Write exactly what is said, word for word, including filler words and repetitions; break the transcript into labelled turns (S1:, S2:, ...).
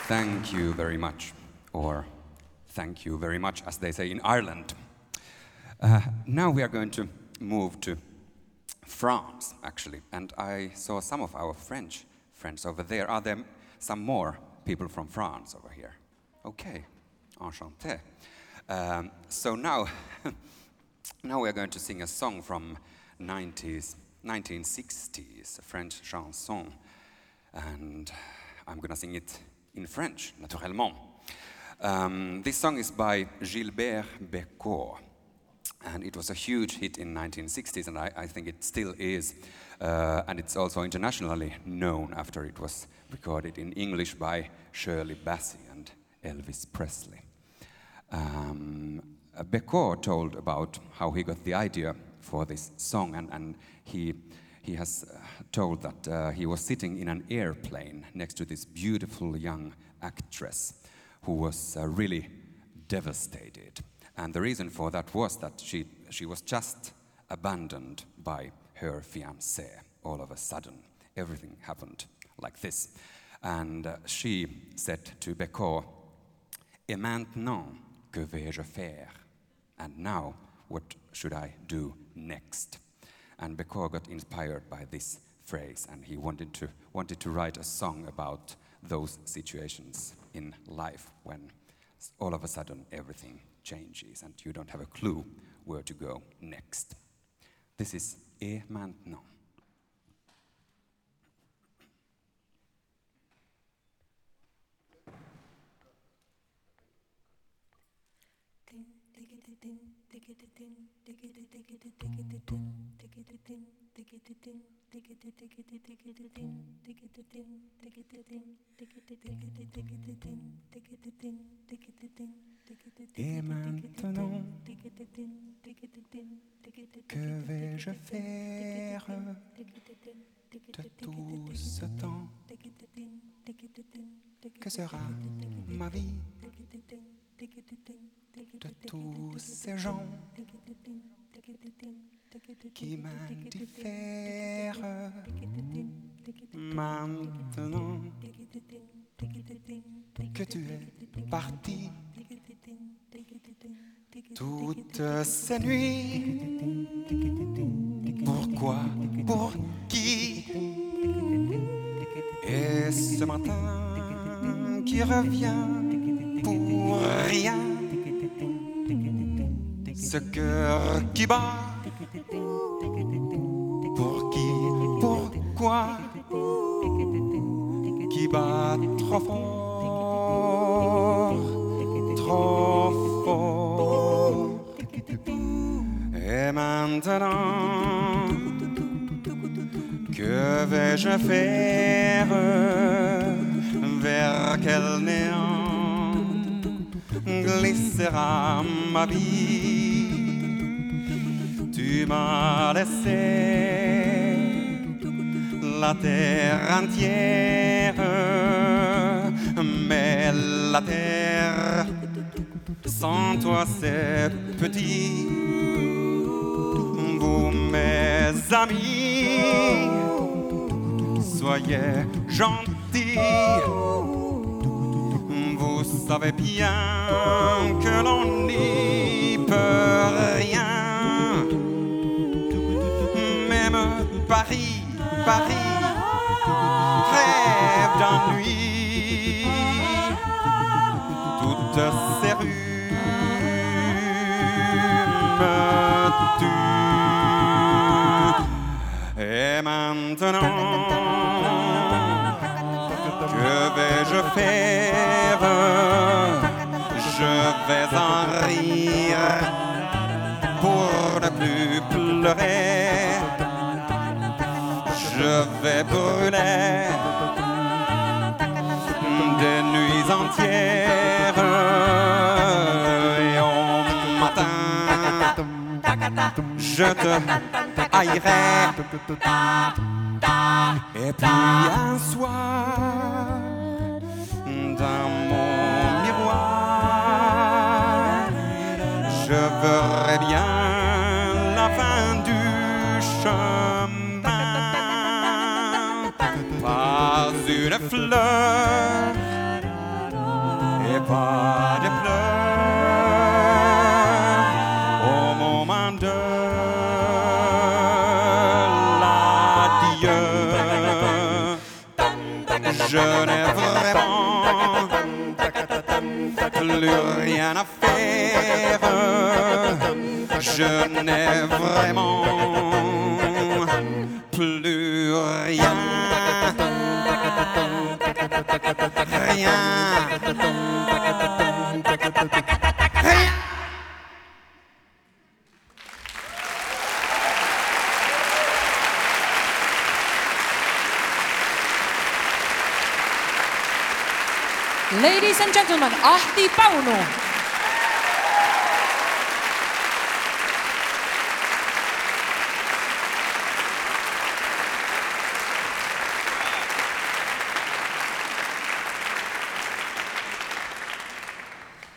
S1: Thank you very much, or thank you very much, as they say in Ireland. Uh, now we are going to move to France, actually, and I saw some of our French friends over there. Are there some more people from France over here? Okay, enchanté. Um, so now, now we are going to sing a song from nineties, nineteen sixties, a French chanson, and I'm going to sing it in French, naturellement. Um, this song is by Gilbert Bécaud, and it was a huge hit in nineteen sixties, and I, I think it still is. Uh, and it's also internationally known after it was recorded in English by Shirley Bassey and Elvis Presley. Um, Bécaud told about how he got the idea for this song, and, and he, he has uh, told that uh, he was sitting in an airplane next to this beautiful young actress who was uh, really devastated. And the reason for that was that she, she was just abandoned by her fiancé. All of a sudden, everything happened like this. And uh, she said to Bécaud, "Et maintenant, que vais-je faire?" And now, what should I do next? And Bécaud got inspired by this phrase, and he wanted to, wanted to write a song about those situations in life when all of a sudden everything changes and you don't have a clue where to go next. This is Et maintenant. Et maintenant, que vais-je faire de tout ce temps? Que sera ma vie de tous ces gens qui m'indiffèrent? Maintenant que tu es parti, toutes ces nuits, pourquoi, pour qui? Et ce matin qui revient pour rien, ce cœur qui bat, pour qui, pourquoi, qui bat trop fort, trop fort. Et maintenant, que vais-je faire? Vers quel néant glissera ma vie? Tu m'as laissé la terre entière, mais la terre sans toi c'est petit. Vous mes amis, soyez gentils. Vous savez bien que l'on n'y peut rien. Même Paris, Paris rêve d'ennui. Toutes ces rues me tuent. Et maintenant, que vais-je faire? Je vais en rire pour ne plus pleurer. Je vais brûler des nuits entières. Et au matin, je te haïrai. Et puis un soir, dans mon miroir, je verrai bien la fin du chemin. Pas une fleur pas de pleurs au moment de l'adieu. Je n'ai vraiment plus rien à faire. Je n'ai vraiment plus rien. Rien. Rien.
S2: Ladies and gentlemen, Ahti Pauno.